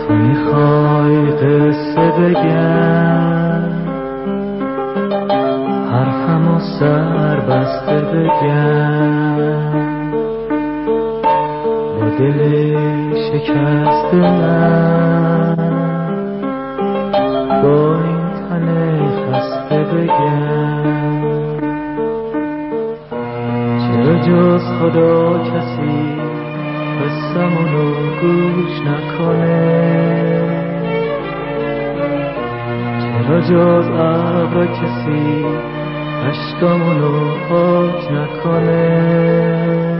تو میخوای قصه بگم، حرفمو سر بسته بگم، با دل شکسته من، با این تن خسته بگم. چرا جز خدا کسی قصه‌مونو گوش نکنه؟ چرا جز ابر کسی اشکامونو پاک نکنه؟